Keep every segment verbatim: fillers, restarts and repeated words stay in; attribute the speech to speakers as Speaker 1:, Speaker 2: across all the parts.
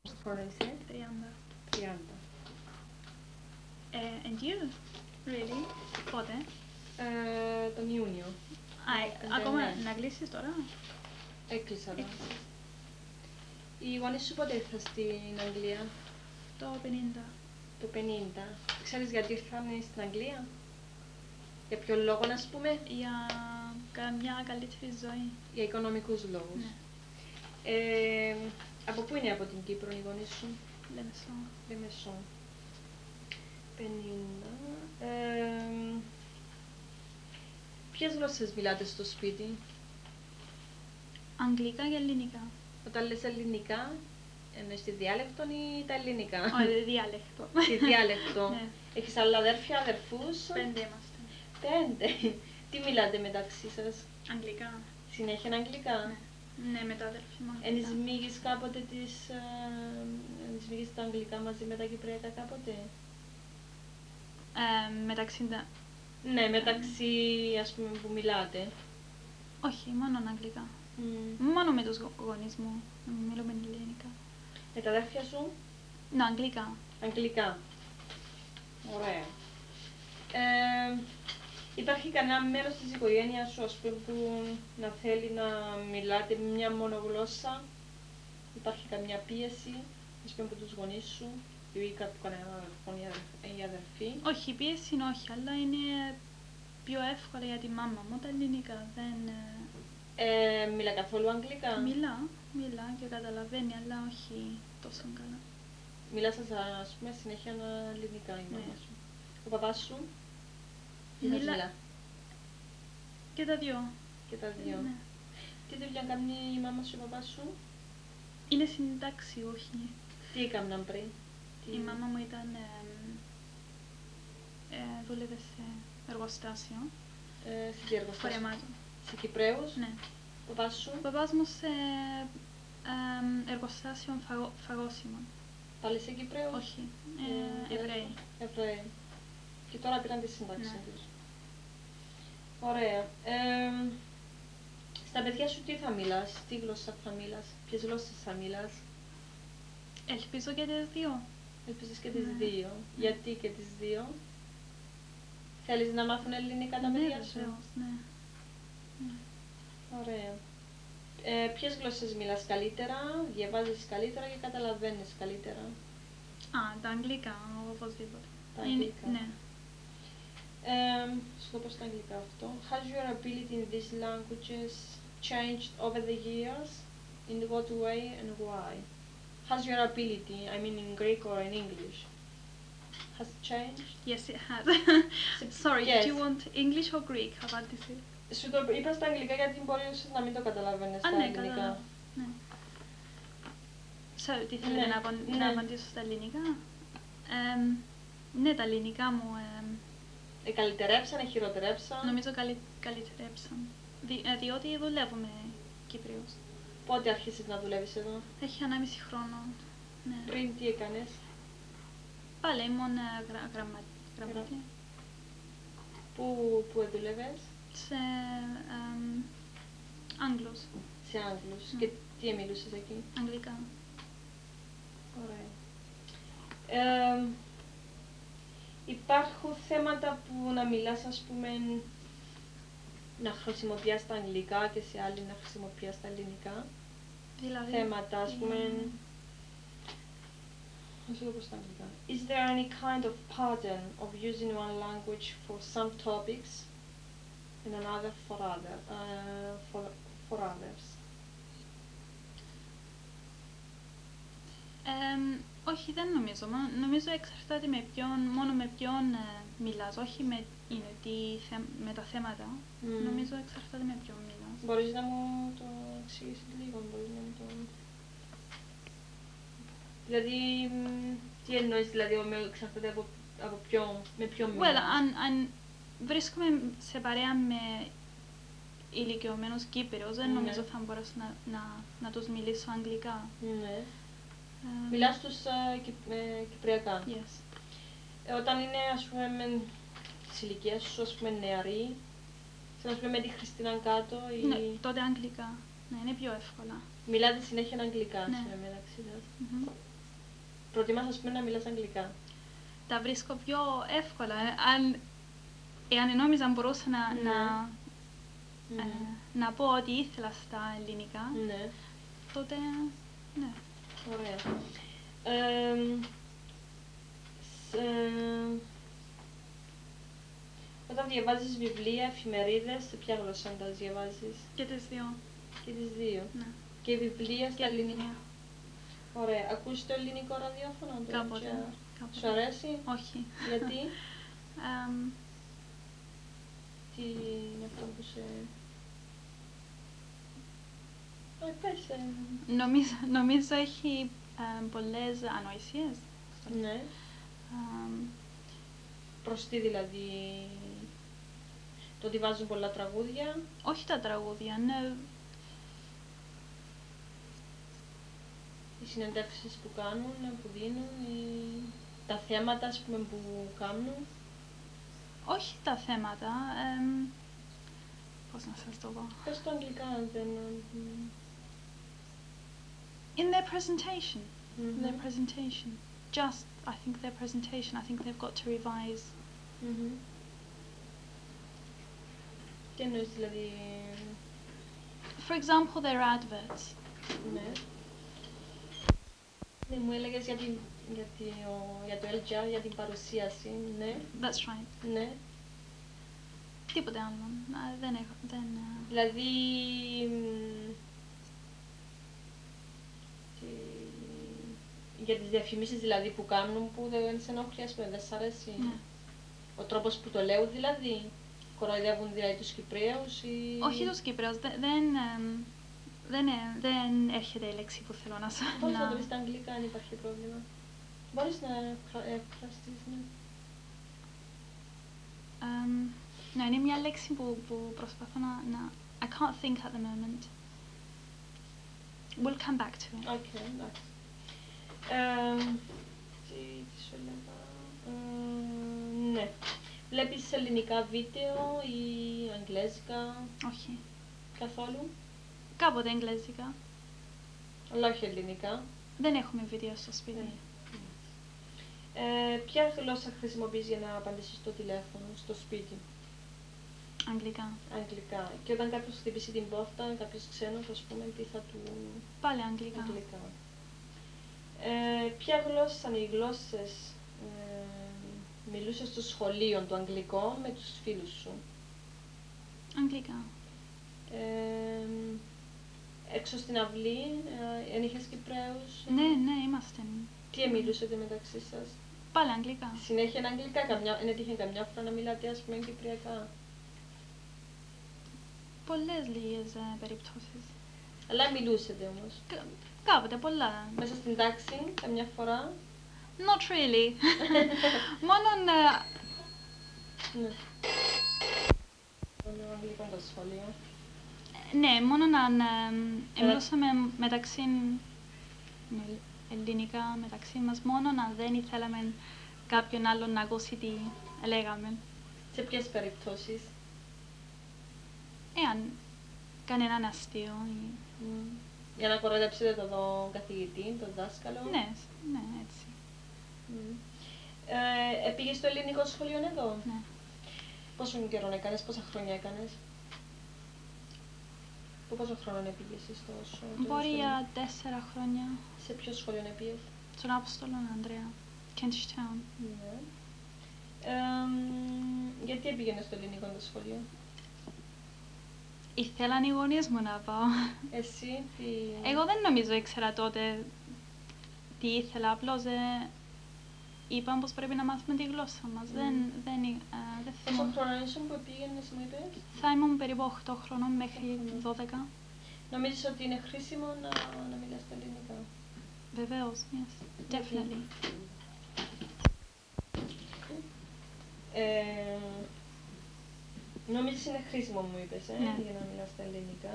Speaker 1: Πόσο χρόνο είσαι?
Speaker 2: τριάντα.
Speaker 1: τριάντα.
Speaker 2: Uh, and you? Really? Πότε?
Speaker 1: Ε, τον Ιούνιο.
Speaker 2: Α, ε, ακόμα να κλείσεις τώρα?
Speaker 1: Έκλεισα τώρα.
Speaker 2: Έκλεισες.
Speaker 1: Οι γονείς σου πότε ήρθαν στην Αγγλία?
Speaker 2: Το πενήντα.
Speaker 1: Το πενήντα. Ξέρεις γιατί ήρθαν στην Αγγλία? Για ποιο λόγο, να πούμε?
Speaker 2: Για μια καλύτερη ζωή.
Speaker 1: Για οικονομικούς λόγους.
Speaker 2: Ναι.
Speaker 1: Ε, από πού είναι από την Κύπρο οι γονείς σου?
Speaker 2: Λεμεσό.
Speaker 1: Λεμεσό. πενήντα. Ε, ποιες γλώσσες μιλάτε στο σπίτι?
Speaker 2: Αγγλικά και ελληνικά.
Speaker 1: Όταν λες ελληνικά, εννοείς τη διάλεκτο ή τα ελληνικά?
Speaker 2: Όχι, διάλεκτο.
Speaker 1: Τη διάλεκτο.
Speaker 2: Ναι.
Speaker 1: Έχεις άλλα αδέρφια, αδερφούς?
Speaker 2: Πέντε είμαστε.
Speaker 1: Πέντε. Τι μιλάτε μεταξύ σας?
Speaker 2: Αγγλικά.
Speaker 1: Συνέχεια αγγλικά?
Speaker 2: Ναι. Ναι, με τα αδέρφια μου.
Speaker 1: Ενισμίγεις κάποτε τις... Ε, ενισμίγεις τα αγγλικά μαζί με τα κυπριακά κάποτε?
Speaker 2: Ε, μεταξύ τα...
Speaker 1: Ναι, μεταξύ ας πούμε που μιλάτε.
Speaker 2: Όχι, μόνο αγγλικά.
Speaker 1: Mm.
Speaker 2: Μόνο με τους γονείς μου μιλούμε ελληνικά.
Speaker 1: Με τα αδέρφια σου?
Speaker 2: Ναι, αγγλικά.
Speaker 1: Αγγλικά. Ωραία. Ε, υπάρχει κανένα μέρος της οικογένειας σου, ας πούμε, που να θέλει να μιλάτε μια μόνο γλώσσα? Υπάρχει καμιά πίεση, ας πούμε, από τους γονείς σου ή κάποιο κανένα ή αδερφή?
Speaker 2: Όχι, πίεση είναι όχι, αλλά είναι πιο εύκολα για τη μάμα μου τα ελληνικά. Δεν...
Speaker 1: Ε, μιλά καθόλου αγγλικά?
Speaker 2: Μιλά, μιλά και καταλαβαίνει, αλλά όχι τόσο καλά.
Speaker 1: Μιλά σας, ας πούμε, συνέχεια ελληνικά η μάμα
Speaker 2: Ναι.
Speaker 1: σου. Ο παπάς σου? Τι
Speaker 2: Μιλά...
Speaker 1: σας μιλά?
Speaker 2: Και τα δυο.
Speaker 1: Και τα δύο.
Speaker 2: Ναι.
Speaker 1: Τι δουλειά κάνει η μάμα σου, ο παπάς σου?
Speaker 2: Είναι συνταξιούχοι.
Speaker 1: Τι έκαναν πριν? Τι...
Speaker 2: Η μάμα μου ήταν... Ε, ε, δούλευε σε εργοστάσιο.
Speaker 1: Ε, σε τι εργοστάσιο?
Speaker 2: Φορεμάτων.
Speaker 1: Σε Κυπραίους?
Speaker 2: Ναι.
Speaker 1: Ο παπάς σου?
Speaker 2: Ο παπάς μου σε ε, εργοστάσιο φαγο, φαγόσιμων.
Speaker 1: Πάλι σε Κυπραίους?
Speaker 2: Όχι. Ε, Εβραίοι.
Speaker 1: Εβραίοι. Και τώρα πήραν τη σύνταξη
Speaker 2: Ναι.
Speaker 1: τους. Ωραία. Ε, στα παιδιά σου τι θα μιλάς? Τι γλώσσα θα μιλάς? Ποιες γλώσσες θα μιλάς?
Speaker 2: Ελπίζω και τις δύο.
Speaker 1: Ελπίζεις και τις
Speaker 2: Ναι.
Speaker 1: δύο. Γιατί και τις δύο? Θέλεις να μάθουν ελληνικά τα
Speaker 2: Ναι,
Speaker 1: παιδιά σου?
Speaker 2: βεβαίως, ναι. Ναι.
Speaker 1: Ωραία. Ε, ποιες γλώσσες μιλάς καλύτερα, διαβάζεις καλύτερα και καταλαβαίνεις καλύτερα?
Speaker 2: Α, τα αγγλικά, οπωσδήποτε.
Speaker 1: Τα
Speaker 2: Είναι-
Speaker 1: αγγλικά.
Speaker 2: Ναι.
Speaker 1: Um, σου το πω στα αγγλικά αυτό. Has your ability in these languages changed over the years? In what way and why? Has your ability, I mean in Greek or in English, has changed?
Speaker 2: Yes, it has. Sorry,
Speaker 1: Yes.
Speaker 2: do you want English or Greek? Απάντηση.
Speaker 1: Σου το είπα στα αγγλικά γιατί μπορεί να μην το καταλαβαίνεις
Speaker 2: Α,
Speaker 1: στα
Speaker 2: ναι,
Speaker 1: ελληνικά.
Speaker 2: καλά. Ναι. So, τι θέλετε
Speaker 1: Ναι,
Speaker 2: να, απαν-
Speaker 1: ναι.
Speaker 2: να απαντήσω στα ελληνικά? Εμ, ναι, τα ελληνικά μου εμ,
Speaker 1: Ε, καλυτερέψανε, χειροτερέψαν.
Speaker 2: νομίζω καλυ, καλυτερέψαν. Δι, ε, διότι δουλεύουμε Κύπριος.
Speaker 1: Πότε άρχισες να δουλεύεις εδώ?
Speaker 2: Έχει ανάμιση χρόνο. Ναι.
Speaker 1: Πριν τι έκανες?
Speaker 2: Πάλι ήμουν ε, γρα, γραμμα, γραμματεία.
Speaker 1: Πού, πού δούλευες?
Speaker 2: Σε εμ, Άγγλους,
Speaker 1: Σε Άγγλους.
Speaker 2: Ναι.
Speaker 1: Και τι μιλούσες εκεί?
Speaker 2: αγγλικά.
Speaker 1: Ωραία. Ε, υπάρχουν θέματα που να μιλάς, ας πούμε, να χρησιμοποιάς τα αγγλικά και σε άλλη να χρησιμοποιάς τα ελληνικά.
Speaker 2: Δηλαδή,
Speaker 1: Θέματα, ας πούμε,
Speaker 2: εμ,
Speaker 1: να σου το πω στα αγγλικά. Is there any kind of pattern of using one language for some topics and another for other, uh, for, for others?
Speaker 2: εμ, όχι, δεν νομίζω. Μο- Νομίζω εξαρτάται με ποιον, μόνο με ποιον ε, μιλάς, όχι με, είναι, τι, θε- με τα θέματα.
Speaker 1: Mm.
Speaker 2: Νομίζω εξαρτάται με ποιον μιλάς.
Speaker 1: Μπορείς να μου το εξηγήσεις λίγο, μπορείς να μου το... Δηλαδή, μ, τι εννοείς, δηλαδή, με εξαρτάται από, από ποιον, με ποιον
Speaker 2: Well,
Speaker 1: μιλάς?
Speaker 2: αν, αν βρίσκομαι σε παρέα με ηλικιωμένους Κύπριους, δεν
Speaker 1: Ναι.
Speaker 2: νομίζω θα μπορέσω να, να, να τους μιλήσω αγγλικά.
Speaker 1: Ναι.
Speaker 2: Ε,
Speaker 1: Μιλάς τους ε, κυπ- ε, κυπριακά.
Speaker 2: Yes.
Speaker 1: Ε, όταν είναι, ας πούμε, με της ηλικίας σου, ας πούμε, νεαροί, σαν, ας πούμε, με τη Χριστίνα κάτω ή...
Speaker 2: Ναι, τότε αγγλικά. Ναι, είναι πιο εύκολα.
Speaker 1: Μιλάτε συνέχεια αγγλικά,
Speaker 2: Ναι.
Speaker 1: ας πούμε, μεταξύ σας.
Speaker 2: Μμμ.
Speaker 1: προτιμάς, ας πούμε, να μιλάς αγγλικά?
Speaker 2: Τα βρίσκω πιο εύκολα. Αν, εάν νόμιζα μπορούσα να,
Speaker 1: Ναι.
Speaker 2: να,
Speaker 1: Mm.
Speaker 2: ε, να πω ότι ήθελα στα ελληνικά,
Speaker 1: Ναι.
Speaker 2: τότε ναι.
Speaker 1: Ωραία. Ε, σε... Όταν διαβάζεις βιβλία, εφημερίδες, σε ποια γλώσσα τα διαβάζεις?
Speaker 2: Και τις δύο.
Speaker 1: Και τις δύο.
Speaker 2: Ναι.
Speaker 1: Και βιβλία στα
Speaker 2: Και
Speaker 1: ελληνικά. Ωραία. Ακούς το ελληνικό ραδιόφωνο? Το
Speaker 2: Κάποτε.
Speaker 1: N G R?
Speaker 2: Κάποτε.
Speaker 1: Σου αρέσει?
Speaker 2: Όχι.
Speaker 1: Γιατί?
Speaker 2: um,
Speaker 1: Τι είναι αυτό που σε... Ε, πες. Ε.
Speaker 2: νομίζω, νομίζω έχει ε, πολλές ανοησίες.
Speaker 1: Ναι.
Speaker 2: Um,
Speaker 1: Προς τι δηλαδή? Το ότι βάζουν πολλά τραγούδια?
Speaker 2: όχι τα τραγούδια, ναι.
Speaker 1: Οι συνεντεύξεις που κάνουν, που δίνουν, οι... τα θέματα, ας πούμε, που κάνουν.
Speaker 2: Όχι τα θέματα. Ε, πώς να σας το πω.
Speaker 1: Πες το αγγλικά, αν δεν...
Speaker 2: In their presentation.
Speaker 1: Mm-hmm.
Speaker 2: Their presentation. Just, I think their presentation, I think they've got to revise.
Speaker 1: Mm-hmm. Τι εννοείς δηλαδή?
Speaker 2: For example, their adverts.
Speaker 1: Ναι. Ναι, μου έλεγες για, την, για, τη, ο, για το L G R, για την παρουσίαση, ναι.
Speaker 2: That's right.
Speaker 1: Ναι.
Speaker 2: Τίποτε άλλο. Να, δεν έχω, δεν... Uh...
Speaker 1: Δηλαδή... Τι, για τις διαφημίσεις δηλαδή που κάνουν, που δεν σε ενοχλεί, ας πούμε, δεν σ' αρέσει?
Speaker 2: Ναι.
Speaker 1: Ο τρόπος που το λέω δηλαδή? Κοροϊδεύουν δηλαδή τους Κυπραίους ή...
Speaker 2: Όχι τους Κυπραίους, δεν, δεν, δεν, δεν έρχεται η λέξη που θέλω να σας...
Speaker 1: Μπορείς να το πεις στα αγγλικά αν υπάρχει πρόβλημα. Μπορείς να εκφραστείς, ναι.
Speaker 2: Um, ναι, είναι μια λέξη που, που προσπαθώ να, να... I can't think at the moment. We'll come back to it.
Speaker 1: Okay, εντάξει. Ε, τι, τι σου έλεγα... Ε, ναι. Βλέπεις ελληνικά βίντεο ή αγγλέζικα?
Speaker 2: Όχι.
Speaker 1: Καθόλου?
Speaker 2: Κάποτε εγγλέζικα.
Speaker 1: Αλλά όχι ελληνικά.
Speaker 2: Δεν έχουμε βίντεο στο σπίτι.
Speaker 1: Ε, ποια γλώσσα χρησιμοποιείς για να απαντήσεις στο τηλέφωνο, στο σπίτι?
Speaker 2: Αγγλικά.
Speaker 1: Αγγλικά. Και όταν κάποιος χτυπήσει την πόρτα, κάποιος ξένος, ας πούμε, τι θα του...
Speaker 2: Πάλι αγγλικά.
Speaker 1: Αγγλικά. Ε, ποια γλώσσα είναι οι γλώσσες ε, μιλούσες στο σχολείο, το αγγλικό, με τους φίλους σου?
Speaker 2: Αγγλικά.
Speaker 1: Ε, έξω στην αυλή, ε, εν είχες Κυπραίους?
Speaker 2: Ναι, ναι, είμαστε.
Speaker 1: Τι μιλούσατε μεταξύ σας?
Speaker 2: Πάλι αγγλικά.
Speaker 1: Συνέχεια είναι αγγλικά, καμιά, είναι τύχει καμιά φορά να μιλάτε, ας πούμε, κυπριακά?
Speaker 2: Πολλές λίγες ε, περιπτώσεις.
Speaker 1: Αλλά μιλούσατε όμως?
Speaker 2: Κα, κάποτε, πολλά.
Speaker 1: Μέσα στην τάξη, καμιά φορά?
Speaker 2: Not really. Μόνον... Ε,
Speaker 1: ναι. Μόνο αγγλικό το σχολείο.
Speaker 2: Ναι, μόνο να ε, μιλούσαμε μεταξύ ναι, ελληνικά μεταξύ μας, μόνο να δεν ήθελαμε κάποιον άλλον να ακούσει τι λέγαμε.
Speaker 1: Σε ποιες περιπτώσεις?
Speaker 2: Εάν κανέναν αστείο ή...
Speaker 1: Mm. Για να κοροϊδέψετε τον το καθηγητή, τον δάσκαλο?
Speaker 2: Ναι, ναι, έτσι.
Speaker 1: Mm. Ε, επήγες στο ελληνικό σχολείο εδώ?
Speaker 2: Ναι.
Speaker 1: Πόσο καιρό έκανες, πόσα χρόνια έκανες? Που πόσο χρόνο επήγες στο σχολείο?
Speaker 2: Μπορεί για τέσσερα χρόνια.
Speaker 1: Σε ποιο σχολείο επήγες?
Speaker 2: Στον Απόστολο Ανδρέα, Kentish Town.
Speaker 1: Ναι. Ε, γιατί επήγαινες στο ελληνικό το σχολείο?
Speaker 2: Ήθελαν οι γονείς μου να πάω.
Speaker 1: Εσύ τι...
Speaker 2: Εγώ δεν νομίζω ήξερα τότε τι ήθελα, απλώς ε, είπαν πως πρέπει να μάθουμε τη γλώσσα μας. Mm. Δεν, δεν, ε, δεν
Speaker 1: Πόσο
Speaker 2: θυμώ.
Speaker 1: χρόνο ήσουν που πήγαινες, μου είπες?
Speaker 2: Θα ήμουν περίπου οκτώ χρόνων μέχρι δώδεκα.
Speaker 1: Νομίζεις ότι είναι χρήσιμο να, να μιλάς τα ελληνικά?
Speaker 2: Βεβαίως, yes, definitely.
Speaker 1: Ε, νομίζεις είναι χρήσιμο, μου είπες, ε,
Speaker 2: Ναι.
Speaker 1: για να μιλάς τα ελληνικά.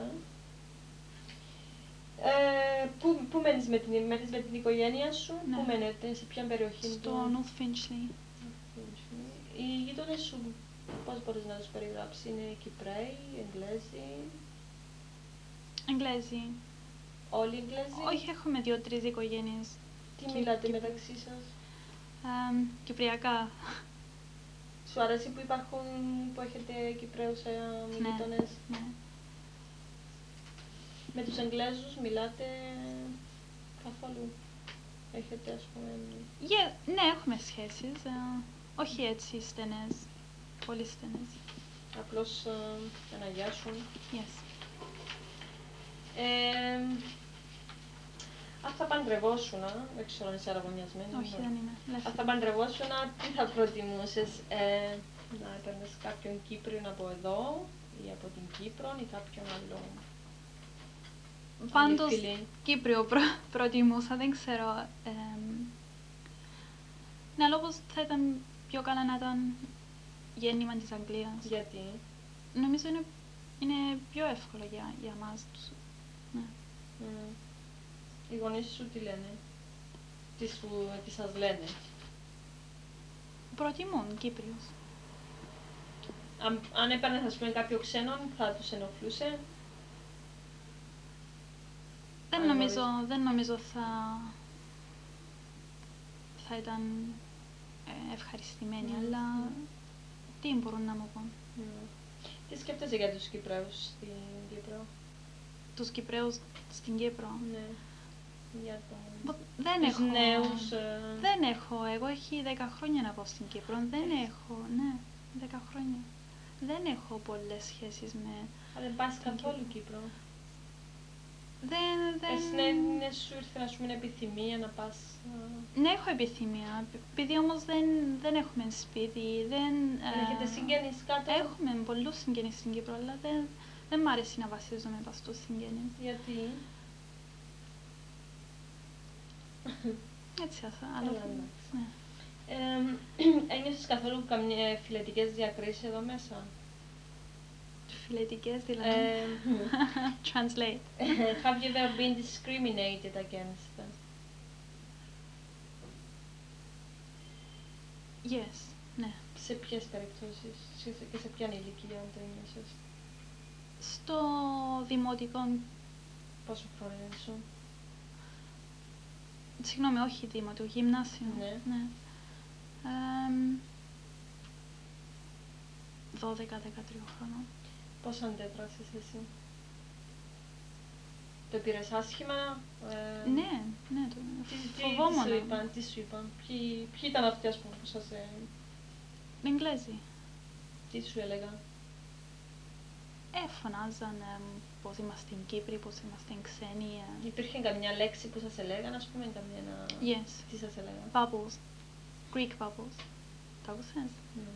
Speaker 1: Ε, πού, πού μένεις με την, μένεις με την οικογένεια σου?
Speaker 2: Ναι.
Speaker 1: Πού μένετε, σε ποια περιοχή?
Speaker 2: Στο
Speaker 1: του...
Speaker 2: North Finchley.
Speaker 1: Οι γείτονες σου, πώς μπορείς να τους περιγράψεις? Είναι Κυπραίοι, Εγγλέζοι?
Speaker 2: Εγγλέζοι.
Speaker 1: Όλοι Εγγλέζοι?
Speaker 2: Όχι, έχουμε δύο-τρεις οικογένειες
Speaker 1: Τι
Speaker 2: Κι-
Speaker 1: μιλάτε
Speaker 2: Κυπ-
Speaker 1: μεταξύ σας?
Speaker 2: εμ, Κυπριακά.
Speaker 1: Σου αρέσει που υπάρχουν, που έχετε Κυπραίους ε,
Speaker 2: Ναι,
Speaker 1: γείτονες?
Speaker 2: ναι.
Speaker 1: Με τους Εγγλέζους μιλάτε καθόλου? Έχετε ας πούμε...
Speaker 2: Yeah, ναι, έχουμε σχέσεις. ε, όχι έτσι στενές. Πολύ στενές.
Speaker 1: Απλώς ε, ένα γεια σου.
Speaker 2: Yes.
Speaker 1: Ε, αν θα παντρευόσουν, δεν ξέρω αν είσαι αραβωνιασμένη.
Speaker 2: Όχι, δεν είμαι.
Speaker 1: Αν
Speaker 2: Ελεύθερη.
Speaker 1: θα παντρευόσουν, τι θα προτιμούσες? Ε, να έπαιρνες κάποιον Κύπριο από εδώ ή από την Κύπρο ή κάποιον άλλο?
Speaker 2: Πάντως,
Speaker 1: άλλη φίλη?
Speaker 2: Κύπριο προ, προτιμούσα, δεν ξέρω. εμ, ναι, αλλά όπως θα ήταν πιο καλά να ήταν γέννημα της Αγγλίας.
Speaker 1: Γιατί?
Speaker 2: Νομίζω είναι, είναι πιο εύκολο για, για μας. τους- Ναι.
Speaker 1: Mm. Οι γονείς σου τι λένε? Τι, σου, τι σας λένε?
Speaker 2: Προτιμούν Κύπριος.
Speaker 1: Αν, αν έπαιρνες ας πούμε κάποιο ξένον, θα τους ενοχλούσε?
Speaker 2: Δεν
Speaker 1: Αν
Speaker 2: νομίζω,
Speaker 1: μπορείς.
Speaker 2: δεν νομίζω θα, θα ήταν ε, ευχαριστημένοι,
Speaker 1: Μμμ,
Speaker 2: αλλά
Speaker 1: μμ.
Speaker 2: τι μπορούν να μου πούν.
Speaker 1: Mm. Τι σκέφτεσαι για τους Κυπραίους στην Κύπρο?
Speaker 2: Τους Κυπραίους στην Κύπρο.
Speaker 1: Ναι. Για το...
Speaker 2: Μπο- Δεν
Speaker 1: τους
Speaker 2: έχω,
Speaker 1: νέους... ε,
Speaker 2: δεν έχω, εγώ έχει δέκα χρόνια να πάω στην Κύπρο, δεν
Speaker 1: Έχεις.
Speaker 2: έχω, ναι, δέκα χρόνια. Δεν έχω πολλές σχέσεις με...
Speaker 1: Αλλά δεν πας
Speaker 2: στην
Speaker 1: καθόλου
Speaker 2: Κύπρο.
Speaker 1: Κύπρο.
Speaker 2: Δεν, δεν...
Speaker 1: Εσύ ναι, ναι, σου ήρθε να σου είναι επιθυμία να πας... ε,
Speaker 2: Ναι, έχω επιθυμία, επειδή όμως δεν, δεν έχουμε σπίτι, δεν...
Speaker 1: Δεν έχετε
Speaker 2: ε,
Speaker 1: συγγενείς κάτω?
Speaker 2: Έχουμε πολλούς συγγενείς στην Κύπρο, αλλά δεν, δεν μ' αρέσει να βασίζομαι πάνω στους συγγενείς.
Speaker 1: Γιατί?
Speaker 2: Έτσι, ας, αλλά...
Speaker 1: Καλά, εντάξει.
Speaker 2: Ναι.
Speaker 1: Ε, ένιωσες καθόλου καμία φιλετικές διακρίσεις εδώ μέσα?
Speaker 2: Φιλετικές δηλαδή.
Speaker 1: Ε,
Speaker 2: Translate.
Speaker 1: have you ever been discriminated against?
Speaker 2: Yes, ναι.
Speaker 1: Σε ποιες περιπτώσεις σε- και σε ποια ηλικία το ένιωσες?
Speaker 2: Στο δημοτικό,
Speaker 1: Πόσο χρόνο ήσουν?
Speaker 2: συγγνώμη, όχι δημοτικό, γυμνάσιο.
Speaker 1: Ναι.
Speaker 2: ναι. Εμ, δώδεκα δεκατρία χρονών.
Speaker 1: Πώς αντέδρασες εσύ? Το πήρες άσχημα? Ε,
Speaker 2: Ναι, ναι, το
Speaker 1: Τι, τι, τι
Speaker 2: φοβόμουν.
Speaker 1: σου είπαν, τι σου είπαν, ποιοι, ποιοι ήταν αυτοί ας πούμε που σας... ε,
Speaker 2: Εγγλέζοι.
Speaker 1: τι σου έλεγαν?
Speaker 2: Ε, φωνάζαν εμ, πως είμαστε Κύπροι, πως είμαστε ξένοι. ε.
Speaker 1: Υπήρχε καμιά λέξη που σας έλεγαν ας πούμε, καμιά να...
Speaker 2: Yes.
Speaker 1: Τι σας έλεγαν?
Speaker 2: Bubbles. Greek bubbles. Το άκουσες?
Speaker 1: Mm.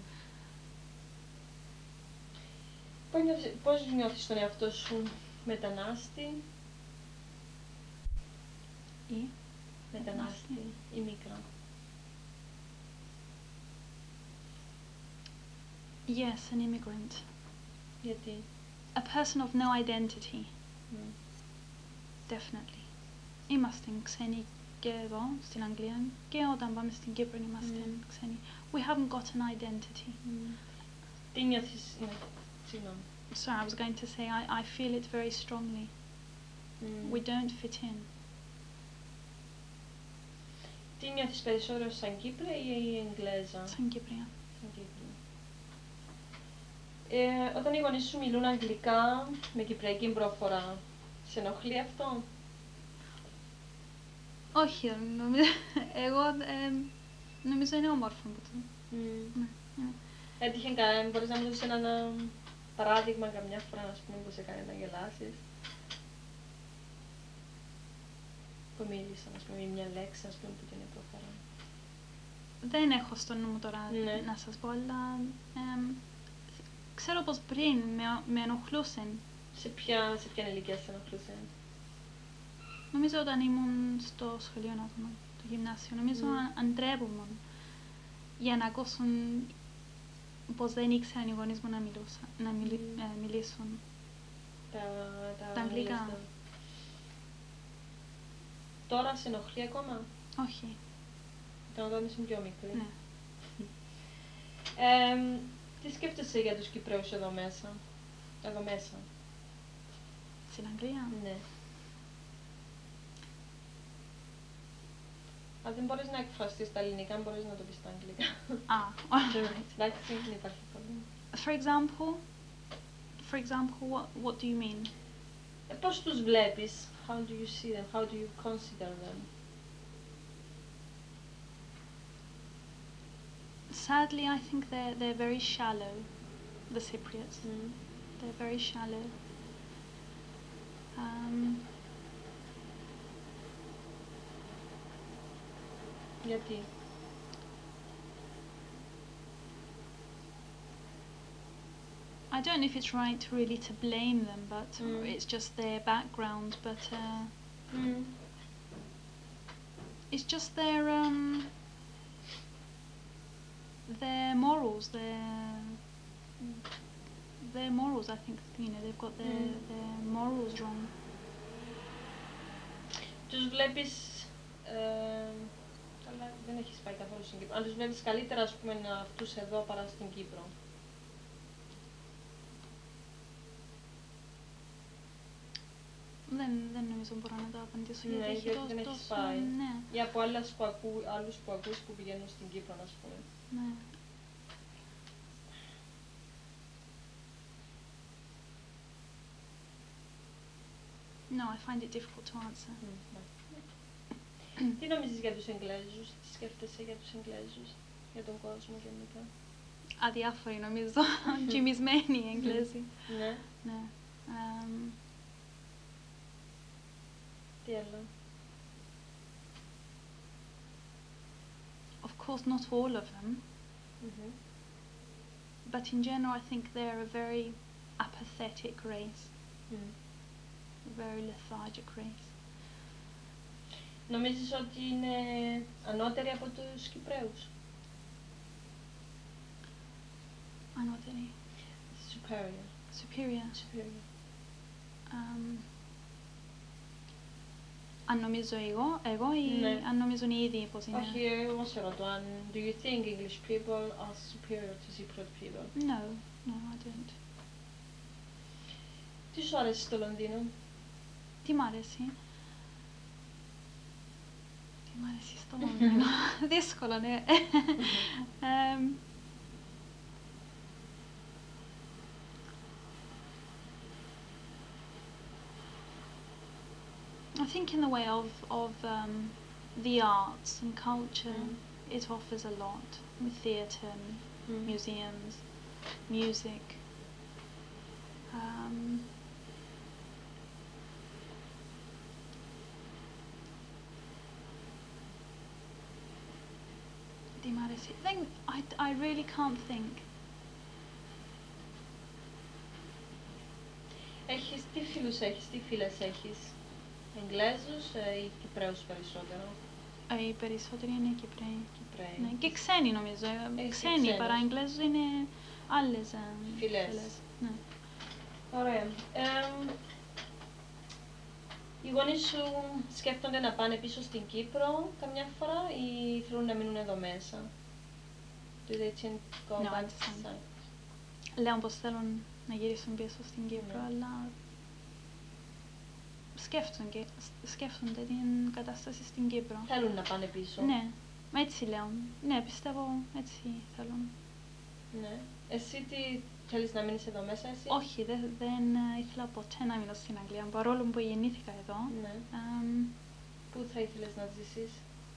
Speaker 1: Πώς νιώθεις, πώς νιώθεις τον εαυτό σου μετανάστη,
Speaker 2: Ή.
Speaker 1: μετανάστη ή μικρά?
Speaker 2: Yes, an immigrant.
Speaker 1: Γιατί?
Speaker 2: A person of no identity.
Speaker 1: Mm.
Speaker 2: Definitely. Είμαστε ξένοι και εδώ, στην Αγγλία, και όταν πάμε στην Κύπρο είμαστε
Speaker 1: Mm.
Speaker 2: ξένοι. We haven't got an identity.
Speaker 1: Mm. Τι νιώθεις, ναι, συγγνώμη.
Speaker 2: Sorry, I was going to say, I, I feel it very strongly.
Speaker 1: Mm.
Speaker 2: We don't fit in.
Speaker 1: Τι νιώθεις περισσότερο σαν Κύπρια ή Εγγλέζα?
Speaker 2: Σαν Κύπρια.
Speaker 1: Σαν Κύπρια. Ε, όταν οι γονείς σου μιλούν αγγλικά με κυπριακή προφορά, σε ενοχλεί αυτό?
Speaker 2: Όχι, νομίζω, εγώ ε, νομίζω είναι όμορφο που το...
Speaker 1: Mm.
Speaker 2: Ναι, ναι.
Speaker 1: Έτυχε κανένα, μπορείς να μου δώσεις ένα ένα παράδειγμα καμιά φορά, ας πούμε, που σε κάνει να γελάσεις? Που μίλησαν, ας πούμε, με μια λέξη, ας πούμε, που την είναι προφορά.
Speaker 2: Δεν έχω στο νου μου τώρα
Speaker 1: Ναι.
Speaker 2: να σας πω, αλλά εμ, ξέρω πως πριν με, με ενοχλούσαν.
Speaker 1: Σε ποια, σε ποια ηλικία σε ενοχλούσε?
Speaker 2: Νομίζω όταν ήμουν στο σχολείο ακόμα, το γυμνάσιο, νομίζω
Speaker 1: Mm.
Speaker 2: mm. αντρέπομαι για να ακούσουν πως δεν ήξεραν οι γονείς μου να, μιλούσα, να μιλ,
Speaker 1: Mm.
Speaker 2: ε, μιλήσουν.
Speaker 1: Τα, τα,
Speaker 2: Τα αγγλικά.
Speaker 1: αγγλικά. Τώρα σε ενοχλεί ακόμα?
Speaker 2: Όχι,
Speaker 1: Ήταν όταν ήσουν πιο μικρή.
Speaker 2: ναι.
Speaker 1: Ε, τι σκέφτεσαι για τους Κυπραίους εδώ μέσα? Εδώ μέσα.
Speaker 2: Στην Αγγλία.
Speaker 1: Ναι. Αν δεν μπορείς να εκφραστείς στα ελληνικά, μπορείς να το πεις στα αγγλικά.
Speaker 2: Ah, alright.
Speaker 1: Εντάξει, δεν υπάρχει πρόβλημα.
Speaker 2: For example, for example, what what do you mean?
Speaker 1: Ε, πώς τους βλέπεις? How do you see them? How do you consider them?
Speaker 2: Sadly, I think they're they're very shallow, the Cypriots.
Speaker 1: Mm.
Speaker 2: They're very shallow. Um,
Speaker 1: Γιατί?
Speaker 2: I don't know if it's right really to blame them, but
Speaker 1: Mm.
Speaker 2: it's just their background. But uh,
Speaker 1: Mm.
Speaker 2: it's just their um, their morals, their their morals. I think you know they've got their
Speaker 1: Mm.
Speaker 2: their morals wrong.
Speaker 1: Τους βλέπεις... Ε, καλά, δεν έχεις πάει καθόλου στην Κύπρο. Αν τους βλέπεις καλύτερα, ας πούμε, αυτούς εδώ παρά στην Κύπρο.
Speaker 2: Δεν, δεν νομίζω μπορώ να το απαντήσω
Speaker 1: Ναι,
Speaker 2: γιατί έχει
Speaker 1: γιατί
Speaker 2: τόσο,
Speaker 1: δεν έχεις
Speaker 2: τόσο-
Speaker 1: πάει.
Speaker 2: ναι,
Speaker 1: Ή από άλλες που ακού, άλλους που ακούς που πηγαίνουν στην Κύπρο, ας πούμε.
Speaker 2: ναι. No, I find it difficult to answer.
Speaker 1: Τι νομίζεις για τους Εγγλέζους, τι σκέφτεσαι για τους Εγγλέζους, για τον κόσμο γενικά?
Speaker 2: Αδιάφοροι νομίζω, κοιμισμένοι οι Εγγλέζοι.
Speaker 1: Ναι,
Speaker 2: Ναι. Um,
Speaker 1: τι άλλο?
Speaker 2: of course, not all of them,
Speaker 1: Μμμ.
Speaker 2: but in general, I think they're a very apathetic race,
Speaker 1: Μμ.
Speaker 2: a very lethargic race.
Speaker 1: Νομίζεις ότι είναι ανώτεροι από τους Κυπραίους?
Speaker 2: Ανώτεροι.
Speaker 1: Superior.
Speaker 2: Superior.
Speaker 1: Superior.
Speaker 2: Um, αν νομίζω εγώ, εγώ ή
Speaker 1: Ναι.
Speaker 2: αν νομίζουν οι ίδιοι πώς είναι.
Speaker 1: Όχι, εγώ σε ρωτώ αν... Do you think English people are superior to Cypriot people?
Speaker 2: No, no, I don't.
Speaker 1: Τι σου άρεσε στο Λονδίνο?
Speaker 2: Τι μ' αρέσει. Τι μ' αρέσει στο Λονδίνο. Δύσκολο, ναι. um, I think in the way of, of um, the arts and culture,
Speaker 1: Mm.
Speaker 2: it offers a lot with theatre and
Speaker 1: Mm.
Speaker 2: museums, music. Um, τι μ' αρέσει. Δεν, I, I really can't think.
Speaker 1: Έχεις, τι φίλους έχεις, τι φίλες έχεις? Εγγλέζους ε, ή Κυπραίους περισσότερο?
Speaker 2: Ε, οι περισσότεροι είναι Κυπραίοι.
Speaker 1: Κυπραίοι.
Speaker 2: Ναι, και ξένοι νομίζω. Ε,
Speaker 1: Έχεις
Speaker 2: ξένοι
Speaker 1: ξένους.
Speaker 2: παρά Εγγλέζους είναι άλλες ε,
Speaker 1: Φυλές.
Speaker 2: Ναι.
Speaker 1: Ωραία. Ε, οι γονείς σου σκέφτονται να πάνε πίσω στην Κύπρο καμιά φορά ή θέλουν να μείνουν εδώ μέσα? Do they tend to go
Speaker 2: No, I
Speaker 1: back to
Speaker 2: understand.
Speaker 1: Cyprus?
Speaker 2: Λέω πως θέλουν να γυρίσουν πίσω στην Κύπρο,
Speaker 1: Ναι.
Speaker 2: αλλά σκέφτονται, σκέφτονται την κατάσταση στην Κύπρο.
Speaker 1: Θέλουν να πάνε πίσω.
Speaker 2: Ναι, έτσι λέω. Ναι, πιστεύω έτσι θέλουν.
Speaker 1: Ναι. Εσύ τι θέλεις να μείνεις εδώ μέσα, εσύ?
Speaker 2: Όχι, δε, δεν ε, ήθελα ποτέ να μείνω στην Αγγλία, παρόλο που γεννήθηκα εδώ.
Speaker 1: Ναι.
Speaker 2: Εμ,
Speaker 1: Πού θα ήθελες να ζήσεις?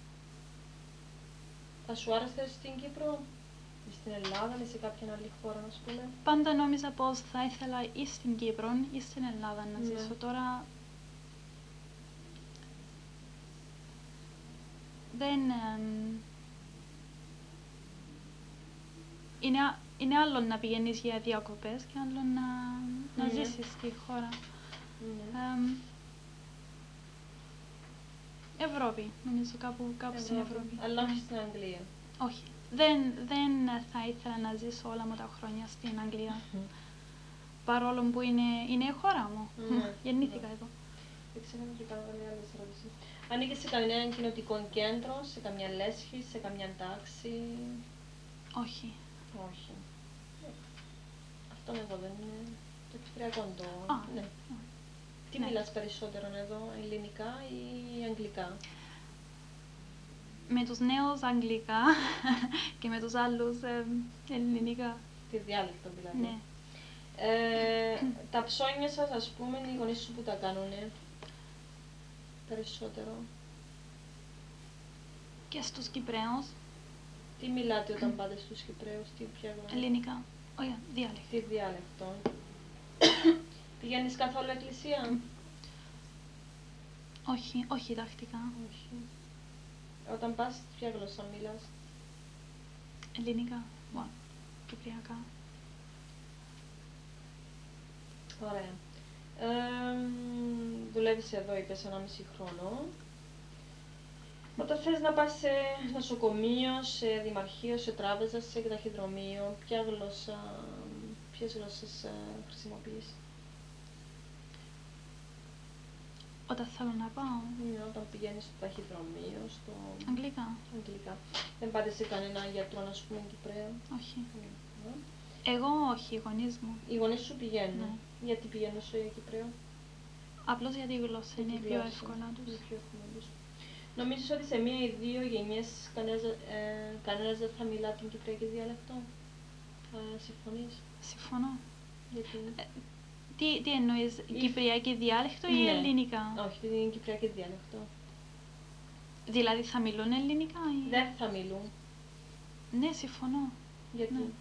Speaker 1: Θα σου άρεσε στην Κύπρο ή στην Ελλάδα ή σε κάποια άλλη χώρα, να πούμε?
Speaker 2: πάντα νόμιζα πως θα ήθελα ή στην Κύπρο ή στην Ελλάδα να
Speaker 1: Ναι.
Speaker 2: ζήσω. Τώρα δεν... εμ, είναι, α- είναι άλλο να πηγαίνεις για διακοπές και άλλο να, να
Speaker 1: Ναι.
Speaker 2: ζήσεις στη χώρα.
Speaker 1: Ναι.
Speaker 2: Εμ, Ευρώπη, νομίζω κάπου, κάπου στην Ευρώπη.
Speaker 1: Αλλά όχι
Speaker 2: Ναι.
Speaker 1: στην Αγγλία.
Speaker 2: Όχι. Δεν, δεν θα ήθελα να ζήσω όλα μου τα χρόνια στην Αγγλία. Παρόλο που είναι, είναι η χώρα μου.
Speaker 1: Ναι.
Speaker 2: Γεννήθηκα
Speaker 1: Ναι.
Speaker 2: εδώ.
Speaker 1: Δεν ξέρω να σου κάνω καμία άλλη ερώτηση. Ανήκεις σε κανένα κοινοτικό κέντρο, σε καμιά λέσχη, σε καμιά τάξη?
Speaker 2: Όχι.
Speaker 1: Όχι. Ε, αυτόν εδώ δεν είναι το κυπριακό το...
Speaker 2: Α,
Speaker 1: ναι.
Speaker 2: α.
Speaker 1: Τι
Speaker 2: Ναι.
Speaker 1: μιλάς περισσότερο εδώ, ελληνικά ή αγγλικά?
Speaker 2: με τους νέους αγγλικά και με τους άλλους ε, ελληνικά.
Speaker 1: Τη διάλεκτο δηλαδή.
Speaker 2: Ναι.
Speaker 1: Ε, τα ψώνια σας, ας πούμε, οι γονείς σου που τα κάνουνε περισσότερο.
Speaker 2: Και στους Κυπραίους.
Speaker 1: Τι μιλάτε όταν πάτε στους Κυπραίους, τι ποια γλώσσα?
Speaker 2: Ελληνικά. Όχι, διάλεκτο.
Speaker 1: Τι διάλεκτο. Πηγαίνεις καθόλου εκκλησία?
Speaker 2: Όχι, όχι τακτικά.
Speaker 1: Όχι. Όταν πας, ποια γλώσσα μιλάς?
Speaker 2: Ελληνικά. Wow. Κυπριακά.
Speaker 1: Ωραία. Ε, δουλεύεις εδώ, είπες, ένα μισή χρόνο. Όταν θες να πας σε νοσοκομείο, σε δημαρχείο, σε τράπεζα, σε ταχυδρομείο, ποια γλώσσα, ποιες γλώσσες ε, χρησιμοποιείς?
Speaker 2: Όταν θέλω να πάω.
Speaker 1: Ναι, όταν πηγαίνεις στο ταχυδρομείο, στο...
Speaker 2: Αγγλικά.
Speaker 1: Αγγλικά. Δεν πάτε σε κανένα γιατρό, να σου πούμε, Κυπραίο?
Speaker 2: Όχι.
Speaker 1: Ναι.
Speaker 2: Εγώ όχι, οι γονείς μου.
Speaker 1: Οι γονείς σου πηγαίνουν.
Speaker 2: Ναι.
Speaker 1: Γιατί πηγαίνουν στο Κυπραίο?
Speaker 2: Απλώς γιατί η γλώσσα είναι πιο εύκολα τους.
Speaker 1: Είναι πιο εύκολα τους. Νομίζεις ότι σε μία ή δύο γενιές κανένας, ε, κανένας δεν θα μιλά την κυπριακή διάλεκτο? Θα συμφωνείς?
Speaker 2: Συμφωνώ.
Speaker 1: Γιατί?
Speaker 2: Ε, τι, τι εννοείς, η κυπριακή διάλεκτο ή
Speaker 1: ναι.
Speaker 2: ελληνικά?
Speaker 1: Όχι, την κυπριακή διάλεκτο.
Speaker 2: Δηλαδή θα μιλούν ελληνικά ή...
Speaker 1: Δεν θα μιλούν.
Speaker 2: Ναι, συμφωνώ.
Speaker 1: Γιατί?
Speaker 2: Ναι.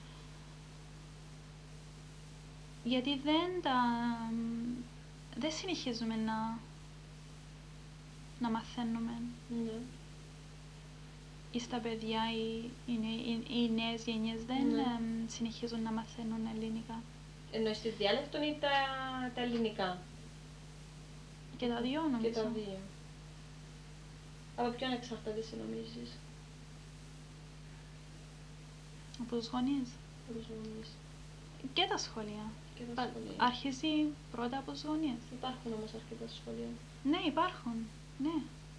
Speaker 2: Γιατί δεν τα... δεν συνεχίζουμε να... να μαθαίνουμε.
Speaker 1: Ναι.
Speaker 2: Ή στα παιδιά ή οι, οι, οι νέες γενιές δεν
Speaker 1: Ναι.
Speaker 2: ε, συνεχίζουν να μαθαίνουν ελληνικά.
Speaker 1: Εννοείς τη διάλεκτο ή τα, τα ελληνικά?
Speaker 2: Και τα δύο νομίζω.
Speaker 1: Και τα δύο. Από ποιον εξαρτάται εσύ νομίζεις?
Speaker 2: Από τους γονείς.
Speaker 1: Από τους γονείς.
Speaker 2: Και τα σχολεία.
Speaker 1: Και τα
Speaker 2: Α-
Speaker 1: σχολεία.
Speaker 2: Αρχίζει πρώτα από τους γονείς.
Speaker 1: Υπάρχουν όμως αρκετά σχολεία.
Speaker 2: Ναι, υπάρχουν. Ναι.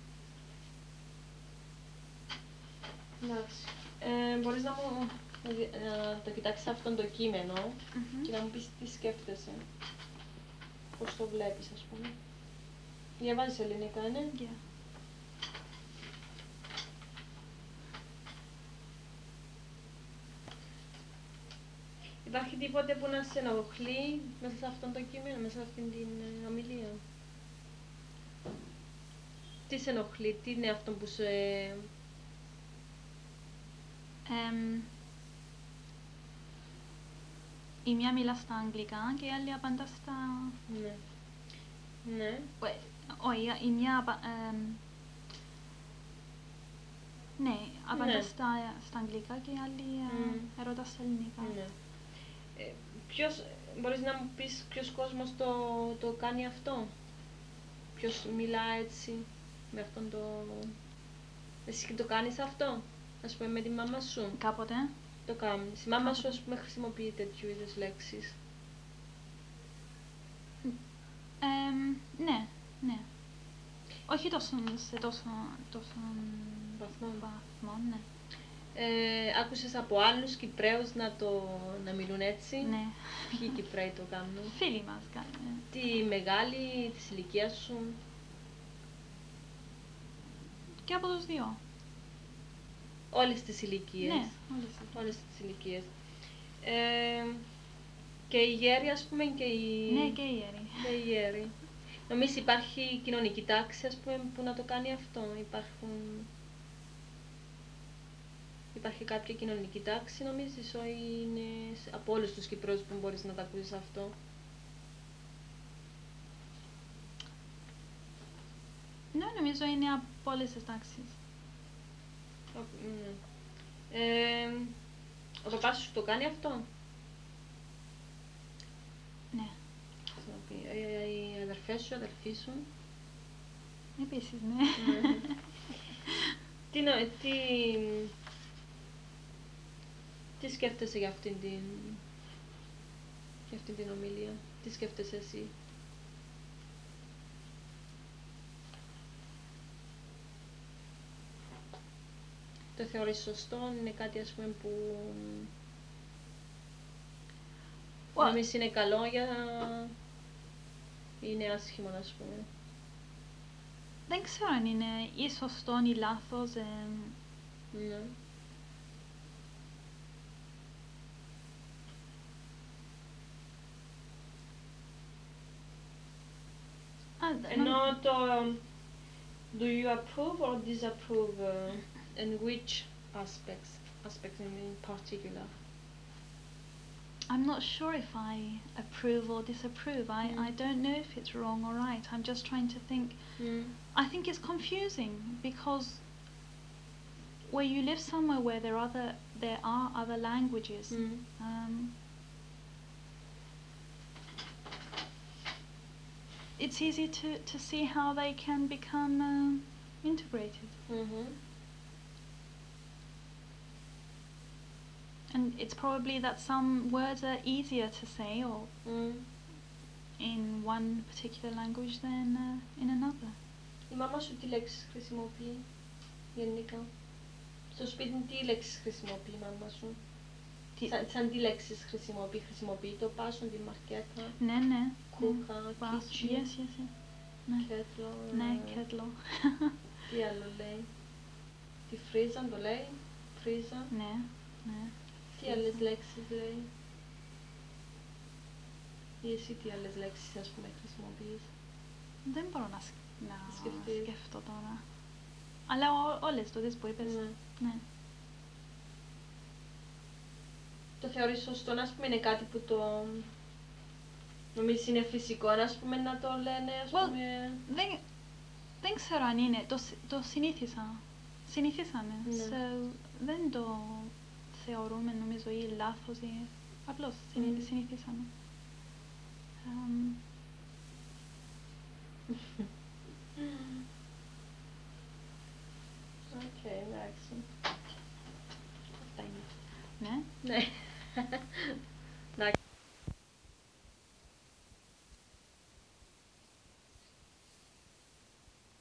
Speaker 1: Εντάξει. Ε, μπορείς να μου να το κοιτάξεις αυτό το κείμενο
Speaker 2: Μμμ.
Speaker 1: και να μου πεις τι σκέφτεσαι. Πώς το βλέπεις, ας πούμε. Διαβάζεις ελληνικά, ναι?
Speaker 2: Yeah.
Speaker 1: Υπάρχει τίποτε που να σε ενοχλεί μέσα σε αυτό το κείμενο, μέσα σε αυτήν την ε, ομιλία? Τι σε ενοχλεί, τι είναι αυτό που σε...
Speaker 2: Εμ, η μία μιλά στα αγγλικά και η άλλη απαντά στα...
Speaker 1: Ναι. Ναι.
Speaker 2: Ε, Όχι, η μία... απα- εμ, ναι, απαντά
Speaker 1: Ναι.
Speaker 2: στα, στα αγγλικά και η άλλη ε,
Speaker 1: Μμ.
Speaker 2: ερώτα στα ελληνικά.
Speaker 1: Ναι. Ε, ποιος, μπορείς να μου πεις ποιος κόσμος το, το κάνει αυτό? Ποιος μιλά έτσι, με αυτόν το... Εσύ το κάνεις αυτό, ας πούμε, με τη μάμα σου?
Speaker 2: Κάποτε.
Speaker 1: Το κάνεις. Η μάμα σου, ας πούμε, χρησιμοποιεί τέτοιου είδους λέξεις?
Speaker 2: Εμ, ναι, ναι. Όχι τόσο, σε τόσο, τόσο
Speaker 1: Βαθμό.
Speaker 2: βαθμό, ναι.
Speaker 1: Ε, άκουσες από άλλους Κυπραίους να, το, να μιλούν έτσι?
Speaker 2: Ναι.
Speaker 1: Ποιοι Κυπραίοι το κάνουν?
Speaker 2: Φίλοι μας κάνουν.
Speaker 1: Τη μεγάλη, της ηλικίας σου?
Speaker 2: Και από τους δύο.
Speaker 1: Όλες τις ηλικίες?
Speaker 2: Ναι, όλες τις.
Speaker 1: Όλες τις ηλικίες. Ε, και οι γέροι, ας πούμε, και οι...
Speaker 2: Ναι, και οι ιεροί.
Speaker 1: και οι γέροι. Νομίζεις υπάρχει κοινωνική τάξη, ας πούμε, που να το κάνει αυτό? Υπάρχουν... Υπάρχει κάποια κοινωνική τάξη, νομίζεις, ή είναι από όλους τους Κυπραίους που μπορείς να τα ακούσεις αυτό?
Speaker 2: Ναι, νομίζω είναι από όλες τις τάξεις.
Speaker 1: Α, ναι. Ε, ο παπάς σου το κάνει αυτό?
Speaker 2: Ναι.
Speaker 1: Ε, οι αδερφές σου, αδερφοί σου?
Speaker 2: Επίσης, ναι.
Speaker 1: Ναι. τι, νο- τι, τι σκέφτεσαι για αυτήν την, για αυτήν την ομιλία? Τι σκέφτεσαι εσύ? Το θεωρείς σωστό? Είναι κάτι, ας πούμε, που
Speaker 2: Well,
Speaker 1: νομίζεις είναι καλό για... ή είναι άσχημο, ας πούμε?
Speaker 2: δεν ξέρω αν είναι ή σωστό ή λάθος. Ε,
Speaker 1: Ναι.
Speaker 2: Ah, th-
Speaker 1: Ενώ
Speaker 2: non-
Speaker 1: το do you approve or disapprove uh, and which aspects aspects in, in particular?
Speaker 2: I'm not sure if I approve or disapprove. I,
Speaker 1: Mm.
Speaker 2: I don't know if it's wrong or right. I'm just trying to think.
Speaker 1: Mm.
Speaker 2: I think it's confusing because where you live somewhere where there are other there are other languages,
Speaker 1: Mm.
Speaker 2: um, it's easy to, to see how they can become uh, integrated.
Speaker 1: Mm-hmm.
Speaker 2: And it's probably that some words are easier to say or
Speaker 1: Mm.
Speaker 2: in one particular language than uh, in another.
Speaker 1: Η μάμα σου τι λέξεις χρησιμοποιεί γενικά? Στο σπίτι τι λέξεις χρησιμοποιεί η μάμα σου?
Speaker 2: Τι...
Speaker 1: Σαν, σαν τι λέξεις χρησιμοποιεί? Χρησιμοποιεί το πάσον, τη μαρκέτα,
Speaker 2: Ναι, ναι.
Speaker 1: κούκα,
Speaker 2: Βάσο.
Speaker 1: kitchen,
Speaker 2: Yes, yes, yes. Ναι,
Speaker 1: κέτλο,
Speaker 2: ναι,
Speaker 1: ε,
Speaker 2: κέτλο.
Speaker 1: τι άλλο λέει? Τη φρίζα το λέει? Φρίζα.
Speaker 2: Ναι, ναι.
Speaker 1: Τι άλλες λέξεις λέει? Ή εσύ τι άλλες λέξεις ας πούμε χρησιμοποιείς?
Speaker 2: Δεν μπορώ να, σκ... να
Speaker 1: Σκεφτείς.
Speaker 2: σκεφτώ τώρα. Αλλά ό, όλες τούτες που είπες.
Speaker 1: Ναι.
Speaker 2: Ναι.
Speaker 1: Το θεωρείς σωστό, ας πούμε, είναι κάτι που το νομίζεις είναι φυσικό, ας πούμε, να το λένε, ας
Speaker 2: Well,
Speaker 1: πούμε...
Speaker 2: δεν, δεν ξέρω αν είναι. Το, συ- το συνήθισα. Συνηθίσαμε.
Speaker 1: Ναι.
Speaker 2: So, δεν το θεωρούμε νομίζω ή λάθος ή απλώς συνη-
Speaker 1: Mm.
Speaker 2: συνηθίσαμε. Um,
Speaker 1: Οκ, εντάξει. Αυτά είναι.
Speaker 2: ναι.
Speaker 1: Ναι.